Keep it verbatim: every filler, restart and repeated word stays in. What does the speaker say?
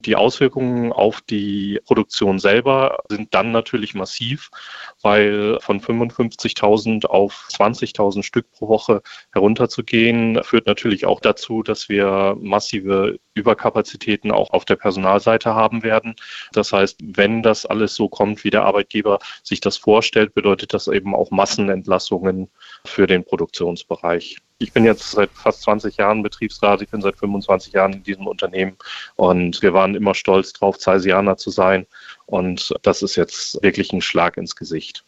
Die Auswirkungen auf die Produktion selber sind dann natürlich massiv, weil von fünfundfünfzigtausend auf zwanzigtausend Stück pro Woche herunterzugehen, führt natürlich auch dazu, dass wir massive Überkapazitäten auch auf der Personalseite haben werden. Das heißt, wenn das alles so kommt, wie der Arbeitgeber sich das vorstellt, bedeutet das eben auch Massenentlassungen für den Produktionsbereich. Ich bin jetzt seit fast zwanzig Jahren Betriebsrat, ich bin seit fünfundzwanzig Jahren in diesem Unternehmen und wir waren immer stolz drauf, Zeisianer zu sein und das ist jetzt wirklich ein Schlag ins Gesicht.